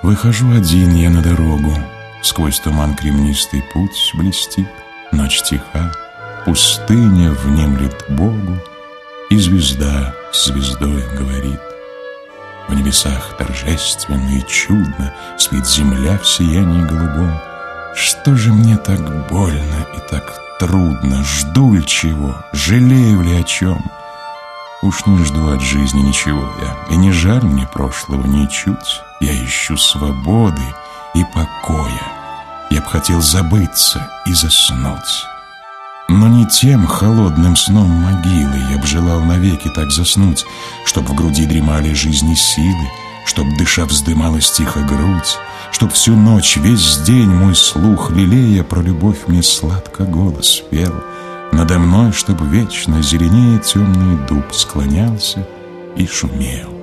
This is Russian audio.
Выхожу один я на дорогу, сквозь туман кремнистый путь блестит, ночь тиха, пустыня внемлет Богу, и звезда с звездой говорит. В небесах торжественно и чудно спит земля в сиянии голубом. Что же мне так больно и так трудно? Жду ли чего? Жалею ли о чем? Уж не жду от жизни ничего я, и не жаль мне прошлого ничуть. Я ищу свободы и покоя. Я б хотел забыться и заснуть. Но не тем холодным сном могилы я б желал навеки так заснуть, чтоб в груди дремали жизни силы, чтоб дыша вздымалась тихо грудь, чтоб всю ночь, весь день мой слух, лелея про любовь, мне сладко голос пел. Надо мной, чтоб вечно зеленее темный дуб склонялся и шумел.